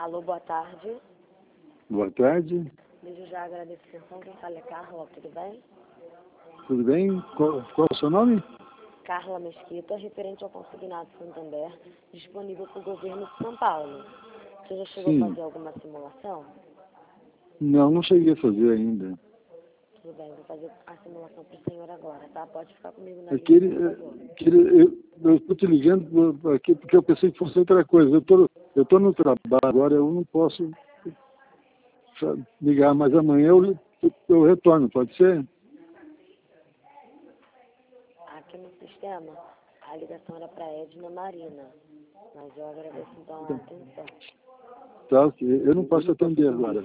Alô, boa tarde. Boa tarde. Desde já agradeço a atenção. Quem fala é Carla, tudo bem? Tudo bem? Qual é o seu nome? Carla Mesquita, referente ao consignado Santander, disponível para o governo de São Paulo. Você já chegou a fazer alguma simulação? Não cheguei a fazer ainda. Tudo bem, vou fazer a simulação para o senhor agora, tá? Pode ficar comigo na Aquele, linha, por favor. eu estou te ligando aqui porque eu pensei que fosse outra coisa. Eu tô no trabalho agora, eu não posso ligar, mas amanhã eu retorno, pode ser? Aqui no sistema, a ligação era para Edna Marina, mas eu agradeço então a atenção. Tá, ok. Eu não posso atender agora.